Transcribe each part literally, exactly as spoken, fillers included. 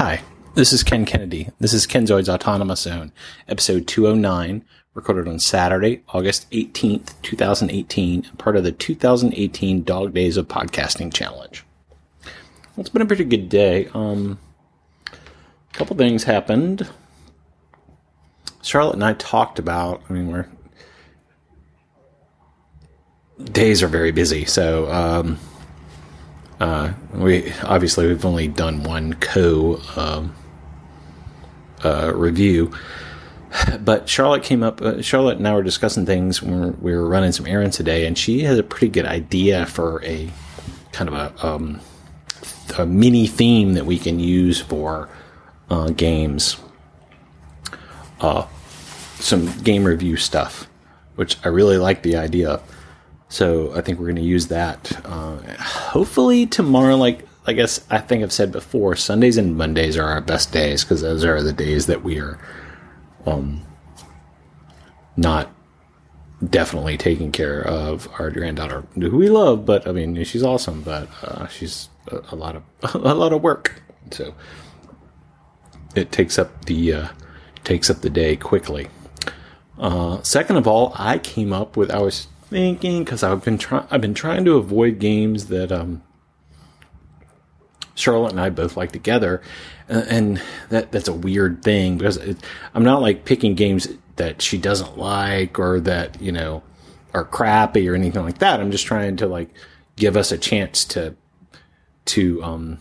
Hi, this is Ken Kennedy. This is Kenzoid's Autonomous Zone, episode two oh nine, recorded on Saturday, August eighteenth, twenty eighteen, part of the two thousand eighteen Dog Days of Podcasting Challenge. Well, it's been a pretty good day. Um, a couple things happened. Charlotte and I talked about, I mean, we're, days are very busy, so, um, Uh, we obviously we've only done one co um, uh, review, but Charlotte came up. Uh, Charlotte and I were discussing things when we were running some errands today, and she has a pretty good idea for a kind of a, um, a mini theme that we can use for uh, games. Uh, some game review stuff, which I really like the idea. So I think we're going to use that. Uh, hopefully tomorrow, like I guess I think I've said before, Sundays and Mondays are our best days because those are the days that we are um, not definitely taking care of our granddaughter, who we love. But I mean, she's awesome, but uh, she's a, a lot of a lot of work. So it takes up the uh, takes up the day quickly. Uh, second of all, I came up with I was. thinking because I've been trying. I've been trying to avoid games that um, Charlotte and I both like together, uh, and that that's a weird thing because it, I'm not like picking games that she doesn't like or that you know are crappy or anything like that. I'm just trying to like give us a chance to to um,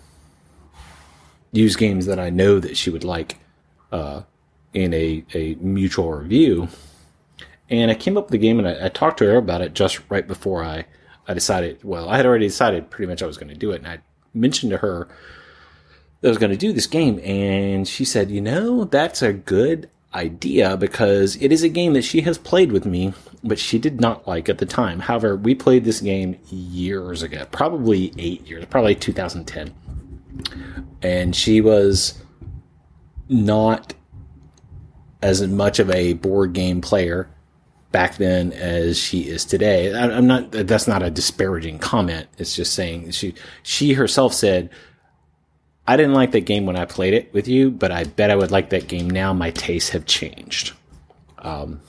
use games that I know that she would like uh, in a a mutual review. And I came up with the game, and I, I talked to her about it just right before I, I decided, well, I had already decided pretty much I was going to do it. And I mentioned to her that I was going to do this game. And she said, you know, that's a good idea because it is a game that she has played with me, but she did not like at the time. However, we played this game years ago, probably eight years, probably two thousand ten. And she was not as much of a board game player back then as she is today. I'm not, that's not a disparaging comment. It's just saying she, she herself said, I didn't like that game when I played it with you, but I bet I would like that game now. My tastes have changed. Um,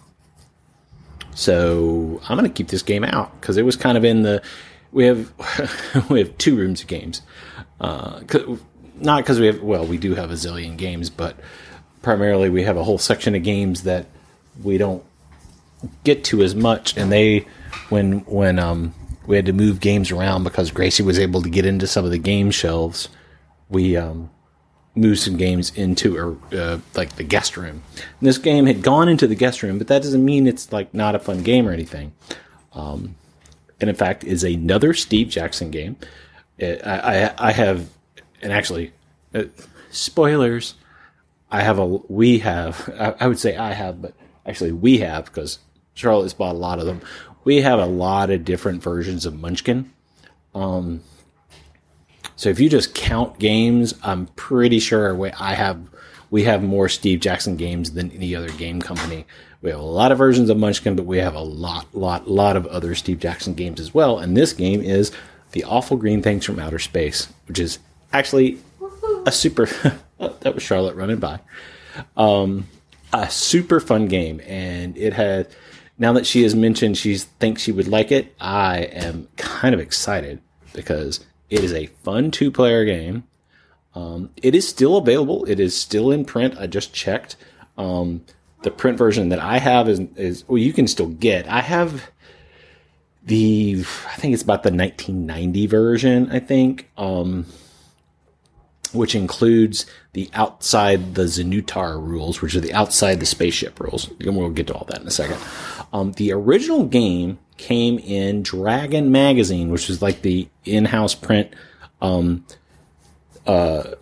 so I'm going to keep this game out because it was kind of in the, we have, we have two rooms of games. Uh, not because we have, well, we do have a zillion games, but primarily we have a whole section of games that we don't get to as much, and they when when um we had to move games around because Gracie was able to get into some of the game shelves, we um moved some games into or uh, like the guest room. And this game had gone into the guest room, but that doesn't mean it's like not a fun game or anything. Um, and in fact, is another Steve Jackson game. It, I, I I have, and actually, uh, spoilers. I have a we have I, I would say I have, but actually we have because Charlotte's bought a lot of them. We have a lot of different versions of Munchkin. Um, so if you just count games, I'm pretty sure we, I have, we have more Steve Jackson games than any other game company. We have a lot of versions of Munchkin, but we have a lot, lot, lot of other Steve Jackson games as well. And this game is The Awful Green Things from Outer Space, which is actually a super, oh, that was Charlotte running by. Um, a super fun game, and it had, now that she has mentioned she thinks she would like it, I am kind of excited because it is a fun two-player game. Um, it is still available. It is still in print. I just checked. Um, the print version that I have is, is, well, you can still get. I have the, I think it's about the nineteen ninety version, I think. Um, which includes the outside the Xenutar rules, which are the outside the spaceship rules. And we'll get to all that in a second. Um, the original game came in Dragon Magazine, which is like the in-house print um, uh,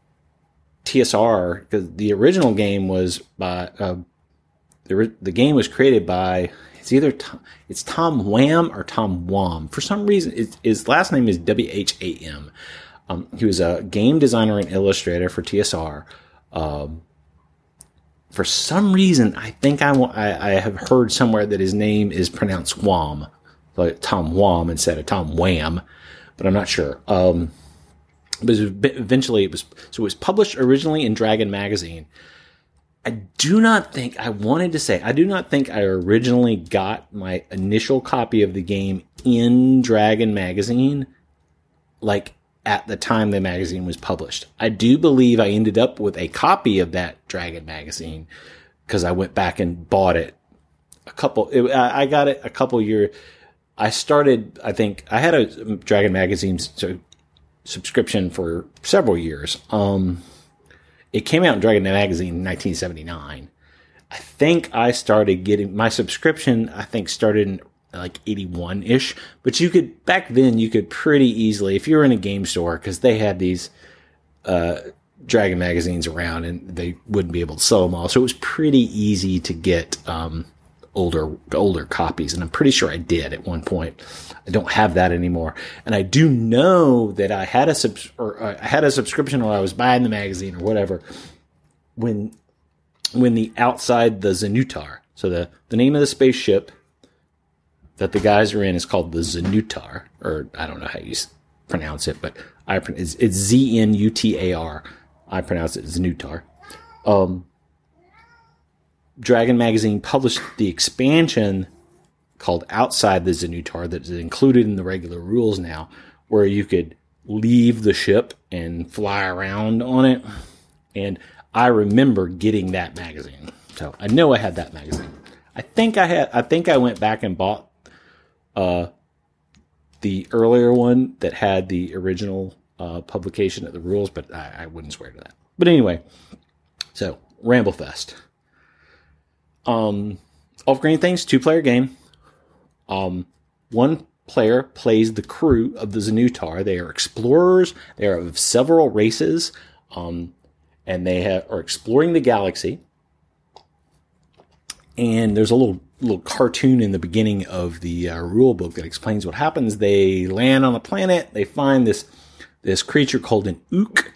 T S R. Because the original game was by uh, the the game was created by it's either Tom, it's Tom Wham or Tom Wham. For some reason, it, his last name is W H A M. Um, he was a game designer and illustrator for T S R. Um, for some reason, I think I, I, I have heard somewhere that his name is pronounced Wham, like Tom Wham instead of Tom Wham, but I'm not sure. Um, but eventually it was, so it was published originally in Dragon Magazine. I do not think, I wanted to say, I do not think I originally got my initial copy of the game in Dragon Magazine, like at the time the magazine was published. I do believe I ended up with a copy of that Dragon Magazine because I went back and bought it a couple, it, I got it a couple years. I started, I think, I had a Dragon Magazine so, subscription for several years. Um, it came out in Dragon Magazine in nineteen seventy-nine. I think I started getting, my subscription, I think, started in like eighty-one-ish. But you could, back then, you could pretty easily, if you were in a game store, because they had these uh, Dragon Magazines around and they wouldn't be able to sell them all. So it was pretty easy to get um, older older copies, and I'm pretty sure I did at one point. I don't have that anymore, and I do know that I had a subs- or uh, I had a subscription, or I was buying the magazine or whatever when when the outside the Zanutar. So the the name of the spaceship that the guys are in is called the Zanutar, or I don't know how you pronounce it, but I it's, it's Z N U T A R. I pronounce it Zanutar. Um, Dragon Magazine published the expansion called Outside the Zanutar that is included in the regular rules now, where you could leave the ship and fly around on it. And I remember getting that magazine. So I know I had that magazine. I think I had, I think I went back and bought uh, the earlier one that had the original uh, publication of the rules, but I, I wouldn't swear to that. But anyway, so Ramblefest. Um, Off Green Things, two-player game. Um, one player plays the crew of the Zanutar. They are explorers. They are of several races, um, and they have, are exploring the galaxy. And there's a little little cartoon in the beginning of the uh, rule book that explains what happens. They land on a planet. They find this this creature called an Ook.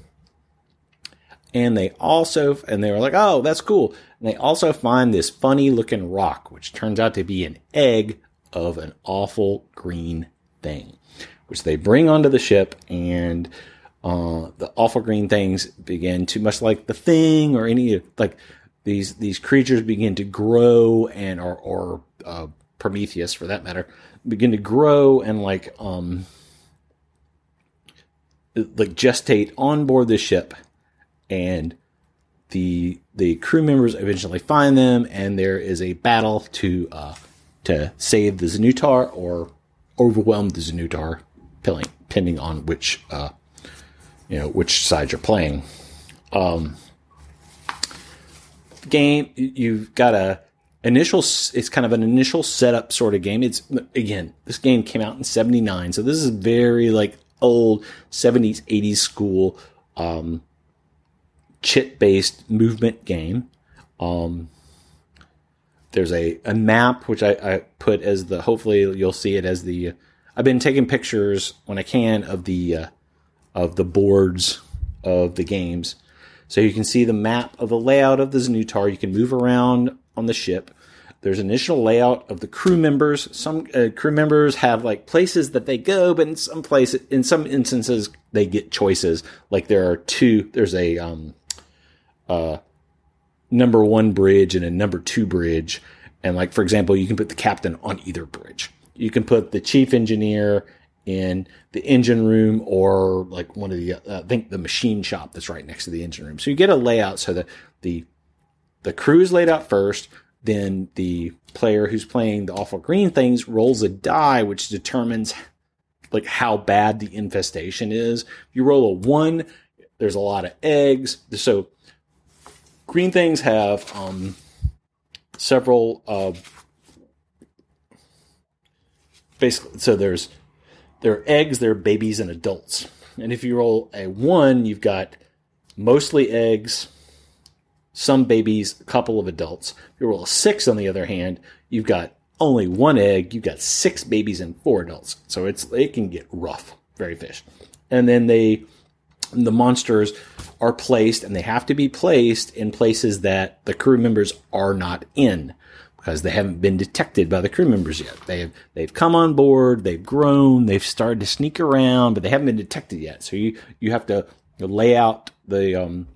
And they also, and they were like, oh, that's cool. And they also find this funny looking rock, which turns out to be an egg of an awful green thing, which they bring onto the ship. And uh, the awful green things begin to, much like the Thing or any, like these, these creatures begin to grow and, or, or uh, Prometheus for that matter, begin to grow and like, um, like gestate on board the ship. And the the crew members eventually find them, and there is a battle to uh, to save the Zanutar or overwhelm the Zanutar, depending on which uh, you know which side you're playing. Um, game, you've got a initial. It's kind of an initial setup sort of game. It's again, this game came out in seventy-nine, so this is very like old seventies, eighties school. Um, chit-based movement game. Um, there's a, a map, which I, I put as the, hopefully you'll see it as the, uh, I've been taking pictures when I can of the, uh, of the boards of the games. So you can see the map of the layout of the Zanutar. You can move around on the ship. There's an initial layout of the crew members. Some uh, crew members have like places that they go, but in some places, in some instances, they get choices. Like there are two, there's a, um, uh, number one bridge and a number two bridge. And like, for example, you can put the captain on either bridge. You can put the chief engineer in the engine room or like one of the, uh, I think the machine shop that's right next to the engine room. So you get a layout so that the, the crew is laid out first. Then the player who's playing the awful green things rolls a die, which determines like how bad the infestation is. If you roll a one, there's a lot of eggs. So green things have um, several, uh, basically, so there's, there are eggs, there are babies and adults. And if you roll a one, you've got mostly eggs, some babies, a couple of adults. If you roll a six, on the other hand, you've got only one egg, you've got six babies and four adults. So it's, it can get rough, very fish. And then they, the monsters are placed, and they have to be placed in places that the crew members are not in. because they haven't been detected by the crew members yet. They've they've come on board, they've grown, they've started to sneak around, but they haven't been detected yet. So you you have to lay out the um,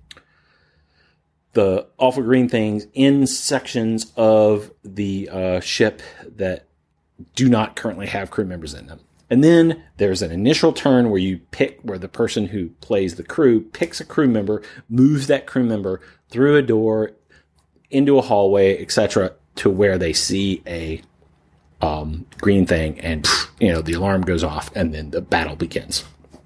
the awful green things in sections of the uh, ship that do not currently have crew members in them. And then there's an initial turn where you pick, where the person who plays the crew picks a crew member, moves that crew member through a door, into a hallway, et cetera, to where they see a um, green thing, and you know the alarm goes off, and then the battle begins.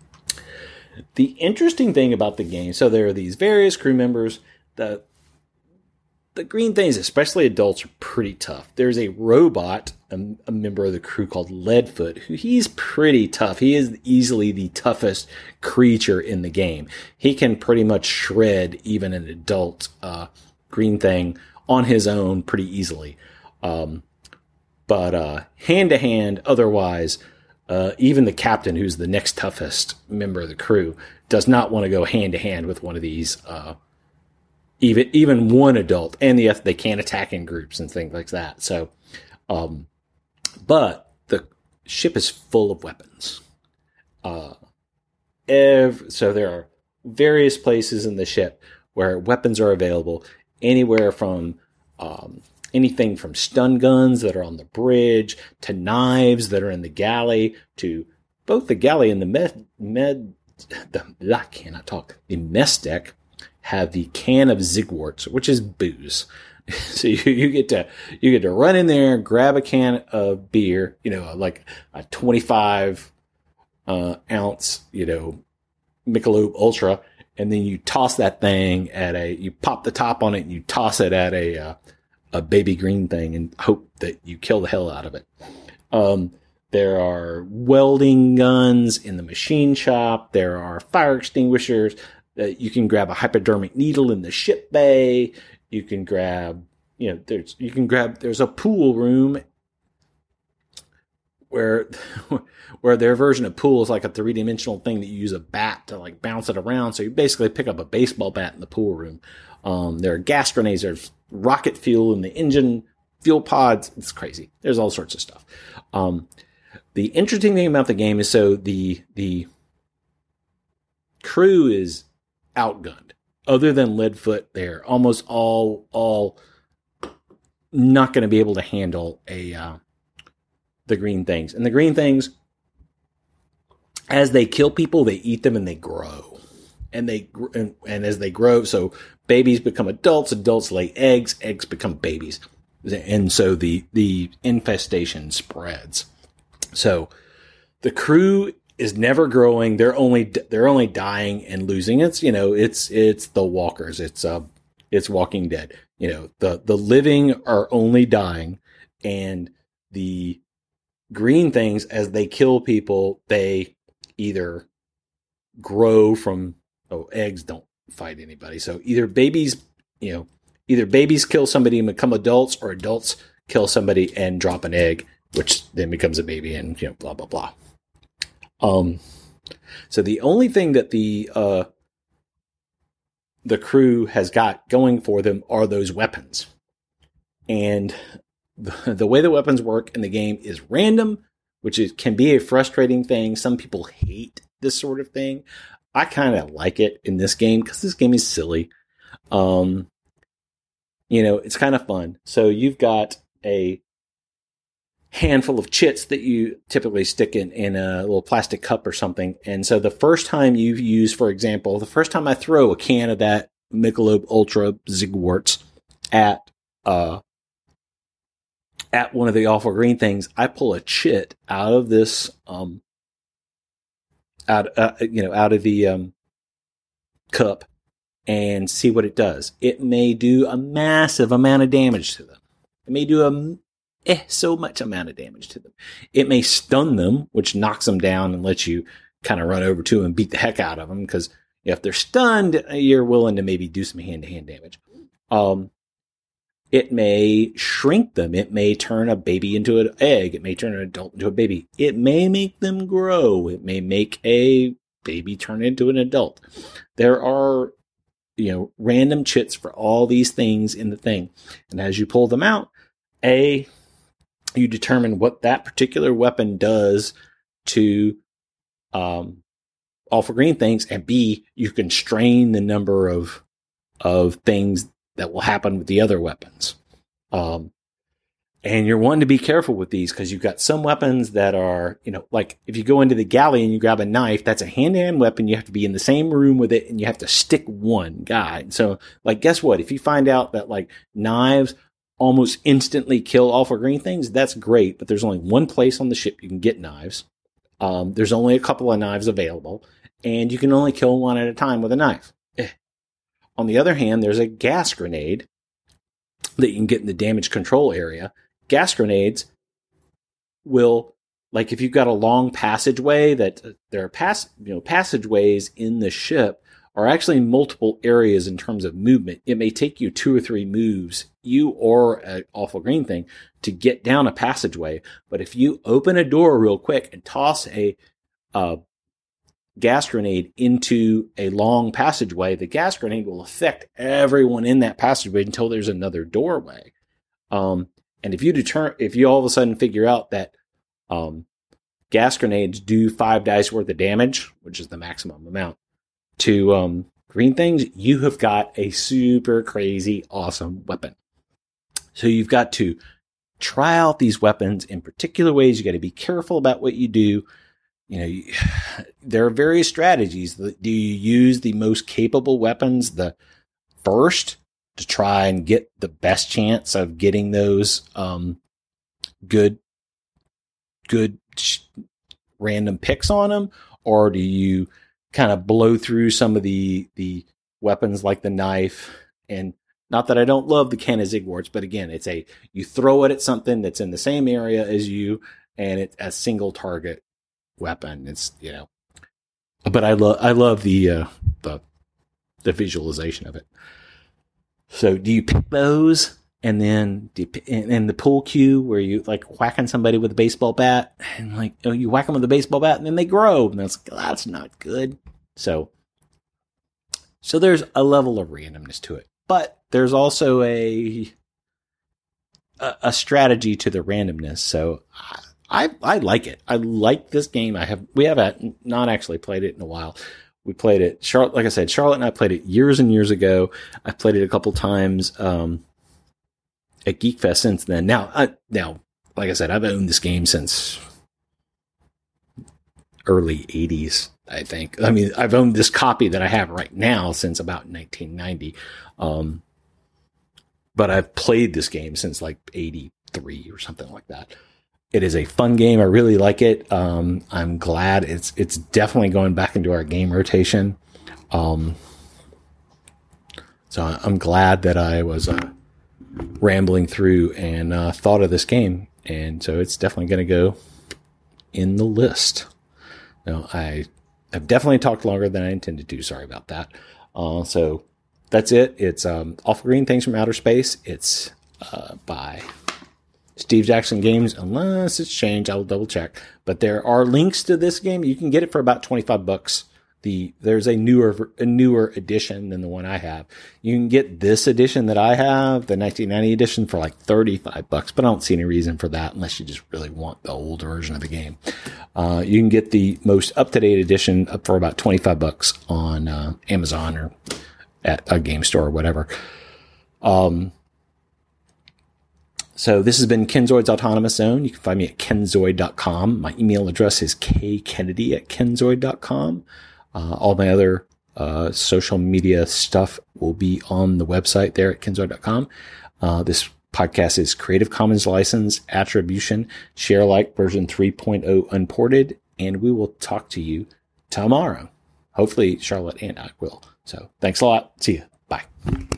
The interesting thing about the game, so there are these various crew members. The The green things, especially adults, are pretty tough. There's a robot, a, a member of the crew called Leadfoot, who he's pretty tough. He is easily the toughest creature in the game. He can pretty much shred even an adult uh, green thing on his own pretty easily. Um, but uh, hand-to-hand, otherwise, uh, even the captain, who's the next toughest member of the crew, does not want to go hand-to-hand with one of these uh Even even one adult, and the they can't attack in groups and things like that. So, um, but the ship is full of weapons. Uh, ev- so there are various places in the ship where weapons are available. Anywhere from um, anything from stun guns that are on the bridge to knives that are in the galley to both the galley and the med med. The I cannot talk. The mess deck have the can of Zigwarts, which is booze. So you, you get to you get to run in there, grab a can of beer, you know, like a twenty-five uh, ounce, you know, Michelob Ultra, and then you toss that thing at a, you pop the top on it and you toss it at a uh, a baby green thing and hope that you kill the hell out of it. Um, there are welding guns in the machine shop. There are fire extinguishers. Uh, you can grab a hypodermic needle in the ship bay. You can grab, you know, there's, you can grab, there's a pool room where, where their version of pool is like a three dimensional thing that you use a bat to like bounce it around. So you basically pick up a baseball bat in the pool room. Um, there are gas grenades, there's rocket fuel in the engine, fuel pods. It's crazy. There's all sorts of stuff. Um, the interesting thing about the game is so the, the crew is outgunned. Other than Leadfoot, they're almost all all not going to be able to handle a uh, the green things. And the green things, as they kill people, they eat them and they grow. And they and, and as they grow, so babies become adults, adults lay eggs, eggs become babies, and so the the infestation spreads. So the crew is never growing. They're only, they're only dying and losing. It's, you know, it's, it's the walkers. It's, uh, it's Walking Dead. You know, the, the living are only dying, and the green things, as they kill people, they either grow from, oh, eggs don't fight anybody. So either babies, you know, either babies kill somebody and become adults, or adults kill somebody and drop an egg, which then becomes a baby, and, you know, blah, blah, blah. Um, so the only thing that the, uh, the crew has got going for them are those weapons. And the, the way the weapons work in the game is random, which is, can be a frustrating thing. Some people hate this sort of thing. I kind of like it in this game because this game is silly. Um, you know, it's kind of fun. So you've got a handful of chits that you typically stick in, in a little plastic cup or something. And so the first time you use, for example, the first time I throw a can of that Michelob Ultra Zigwarts at, uh, at one of the awful green things, I pull a chit out of this, um, out, uh, you know, out of the, um, cup and see what it does. It may do a massive amount of damage to them. It may do a Eh, so much amount of damage to them. It may stun them, which knocks them down and lets you kind of run over to them and beat the heck out of them. Because if they're stunned, you're willing to maybe do some hand-to-hand damage. Um, it may shrink them. It may turn a baby into an egg. It may turn an adult into a baby. It may make them grow. It may make a baby turn into an adult. There are, you know, random chits for all these things in the thing. And as you pull them out, A, you determine what that particular weapon does to um, alpha green things, and B, you constrain the number of of things that will happen with the other weapons. Um, and you're wanting to be careful with these because you've got some weapons that are, you know, like if you go into the galley and you grab a knife, that's a hand-to-hand weapon. You have to be in the same room with it and you have to stick one guy. So, like, guess what? If you find out that, like, knives almost instantly kill alpha green things, that's great. But there's only one place on the ship you can get knives. Um, there's only a couple of knives available, and you can only kill one at a time with a knife. Eh. On the other hand, there's a gas grenade that you can get in the damage control area. Gas grenades will, like, if you've got a long passageway, that uh, there are pass, you know, passageways in the ship are actually multiple areas in terms of movement. It may take you two or three moves, you or an alpha green thing, to get down a passageway. But if you open a door real quick and toss a uh, gas grenade into a long passageway, the gas grenade will affect everyone in that passageway until there's another doorway. Um, and if you deter, if you all of a sudden figure out that um, gas grenades do five dice worth of damage, which is the maximum amount, to um, green things, you have got a super crazy awesome weapon. So you've got to try out these weapons in particular ways. You got to be careful about what you do. You know, you, there are various strategies. Do you use the most capable weapons the first to try and get the best chance of getting those um, good, good sh- random picks on them, or do you kind of blow through some of the the weapons like the knife? And not that I don't love the can of Zigwarts, but again, it's a you throw it at something that's in the same area as you, and it's a single target weapon. It's, you know, but I love I love the uh, the the visualization of it. So do you pick those, and then do you pick, and, and the pool cue where you like whacking somebody with a baseball bat, and like, you know, you whack them with a baseball bat and then they grow, and that's like, oh, that's not good. So so there's a level of randomness to it, but there's also a a, a strategy to the randomness. So I I like it. I like this game. I have we have not actually played it in a while. We played it, Charlotte, like I said, Charlotte and I played it years and years ago. I played it a couple times um, at Geek Fest since then. Now, I, now, like I said, I've owned this game since early eighties, I think. I mean, I've owned this copy that I have right now since about nineteen ninety. Um, but I've played this game since like eighty-three or something like that. It is a fun game. I really like it. Um, I'm glad it's it's definitely going back into our game rotation. Um, so I'm glad that I was uh, rambling through and uh, thought of this game. And so it's definitely going to go in the list. Now, I have definitely talked longer than I intended to. Sorry about that. Uh, so that's it. It's um, Alpha Green Things from Outer Space. It's uh, by Steve Jackson Games, unless it's changed, I will double check. But there are links to this game. You can get it for about twenty-five bucks. The there's a newer a newer edition than the one I have. You can get this edition that I have, the nineteen ninety edition, for like thirty-five bucks. But I don't see any reason for that unless you just really want the old version of the game. Uh, you can get the most up to date edition up for about twenty-five bucks on uh, Amazon or at a game store or whatever. Um. So this has been Kenzoid's Autonomous Zone. You can find me at kenzoid dot com. My email address is k kennedy at kenzoid dot com. Uh, all my other uh, social media stuff will be on the website there at kenzoid dot com. Uh, this podcast is Creative Commons license, attribution, share alike version three point oh unported, and we will talk to you tomorrow. Hopefully Charlotte and I will. So thanks a lot. See you. Bye.